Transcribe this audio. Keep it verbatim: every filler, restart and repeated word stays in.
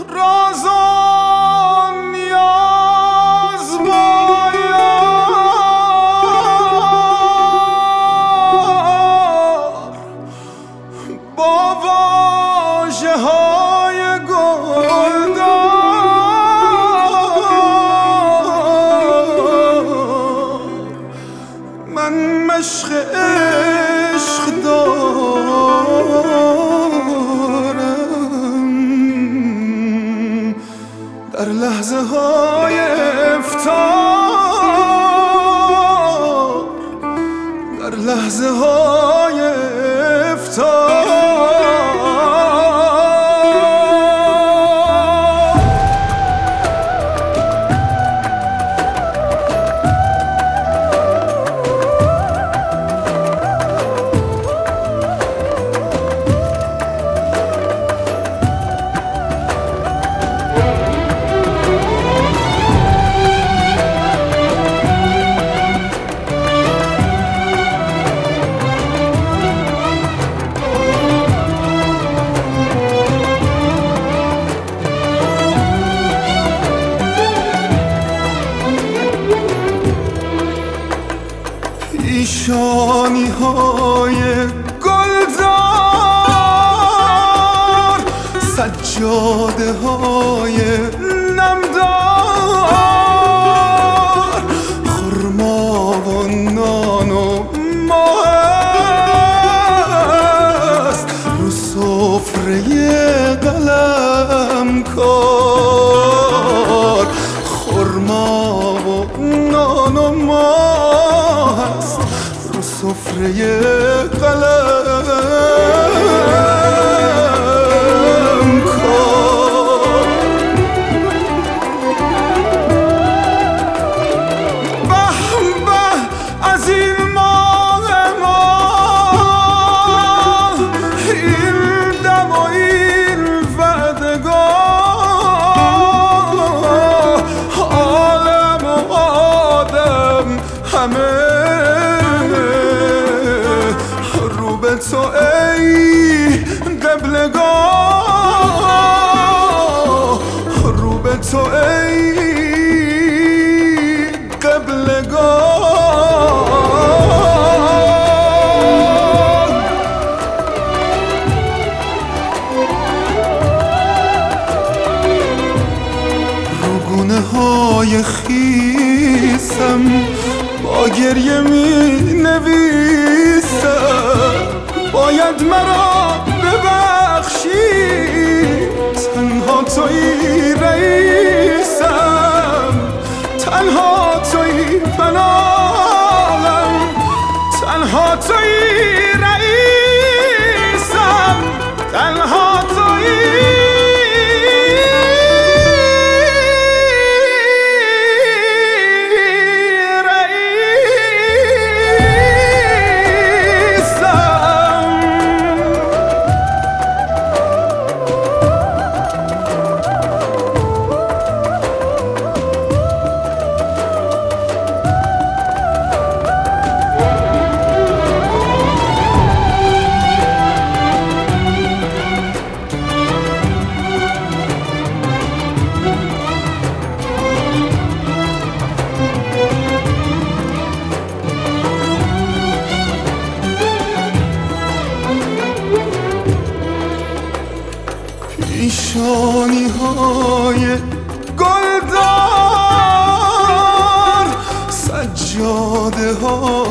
عشق عشق دارم در لحظه های افتار، در لحظه های افتار. پیشانی های گلدار، سجاده های نمدار، خرما و نان و ماه است رو سفره قلم کار. خرما و نان و ماه است رو سفره قلم کار. به به از این ماه ماه، این دم و این وعدگاه، عالم و آدم همه رو به تو ای قبلگاه، رو به تو ای قبلگاه. رو گونه های خیسم با گریه می نویسم، باید مرا ببخشی، تنها تویی رئیسم، تنها تویی پناهم، تنها تویی رئیسم، تنها تویی پیشانی های گلدار، سجاده ها